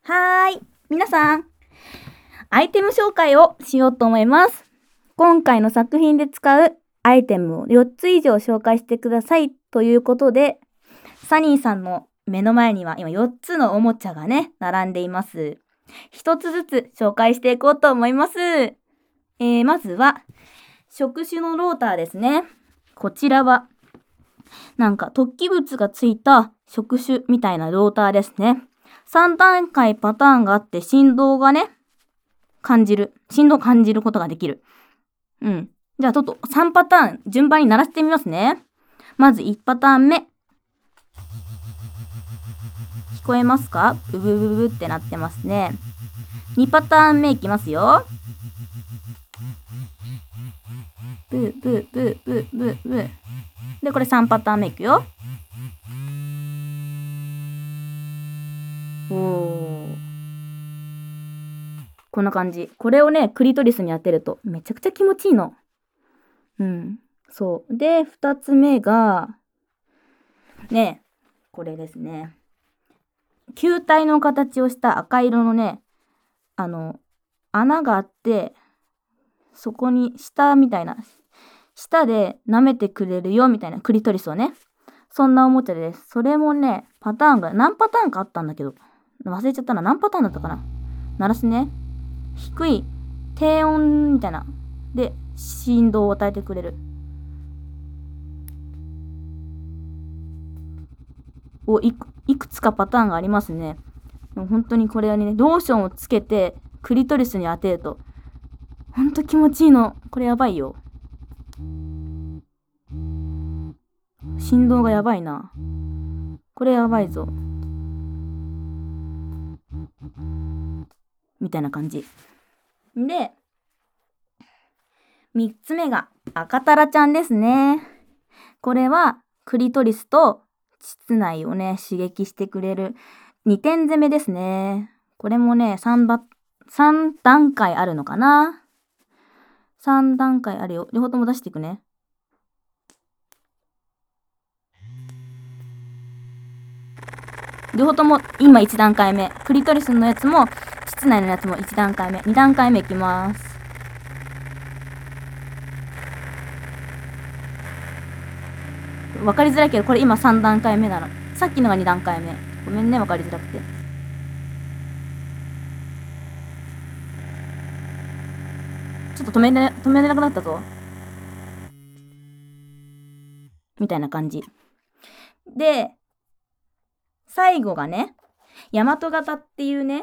はーい。皆さん、アイテム紹介をしようと思います。今回の作品で使うアイテムを4つ以上紹介してくださいということで、サニーさんの目の前には今4つのおもちゃがね、並んでいます。1つずつ紹介していこうと思います。まずは、触手のローターですね。こちらは、なんか突起物がついた触手みたいなローターですね。3段階パターンがあって振動を感じることができる。じゃあちょっと3パターン順番に鳴らしてみますね。まず1パターン目。聞こえますか？ブブブブってなってますね。2パターン目いきますよ。ブブブブブブ。で、これ3パターン目いくよ。こんな感じ。これをね、クリトリスに当てるとめちゃくちゃ気持ちいいの。そう。で、2つ目が、ね、これですね。球体の形をした赤色のね、穴があって、そこに舌で舐めてくれるよみたいなクリトリスをね。そんなおもちゃです。それもね、パターンが何パターンかあったんだけど、忘れちゃったな。何パターンだったかな。鳴らすね。低い低音みたいなで振動を与えてくれる。いくつかパターンがありますね。でも本当にこれはね、ローションをつけてクリトリスに当てるとほんと気持ちいいの。これやばいよ。振動がやばいな。これやばいぞ。みたいな感じ。で、3つ目が赤タラちゃんですね。これはクリトリスと膣内をね、刺激してくれる2点攻めですね。これもね、3段階あるのかな。3段階あるよ。両方とも出していくね。両方とも今1段階目。クリトリスのやつも膣内のやつも1段階目。2段階目いきます。わかりづらいけど、これ今3段階目なの。さっきのが2段階目。ごめんね、わかりづらくて。ちょっと止めれなくなったぞ。みたいな感じ。で、最後がね、大和型っていうね、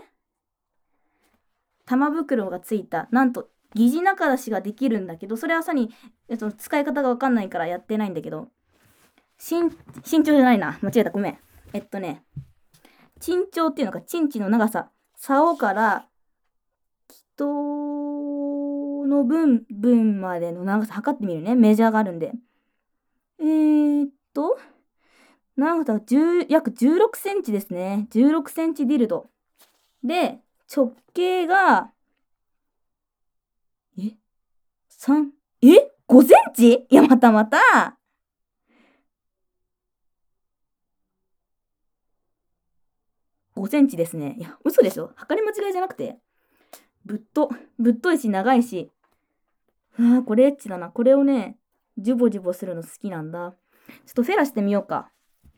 玉袋がついた、なんと疑似中出しができるんだけど、それはその使い方がわかんないからやってないんだけど、身長じゃないな。間違えた。ごめん。身長っていうのか、チンチの長さ。竿から気筒の分までの長さ測ってみるね。メジャーがあるんで。長さは約16センチですね。16センチディルド。で、直径が、5センチ？いや、また。5センチですね。いや、嘘でしょ？測り間違いじゃなくて。ぶっといし長いし。これエッチだな。これをね、ジュボジュボするの好きなんだ。ちょっとフェラしてみようか。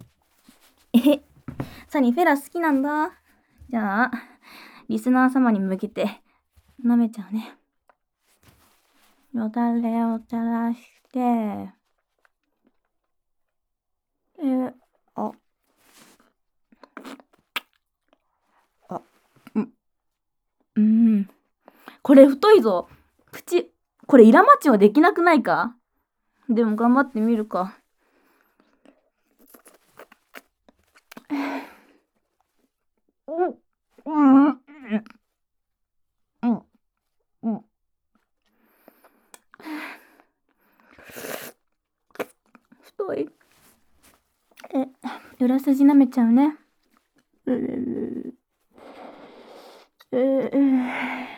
サニーフェラ好きなんだ。じゃあ、リスナー様に向けて舐めちゃうね。よだれを垂らして、これ太いぞ。これイラマチはできなくないか？でも頑張ってみるか。太い。裏筋舐めちゃうね。